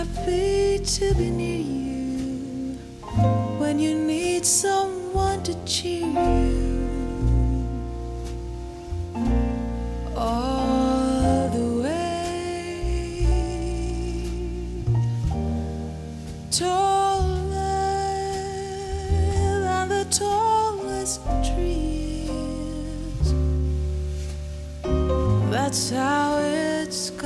happy to be near you when you need someone to cheer you all the way. Taller than the tallest trees. That's how it's gonna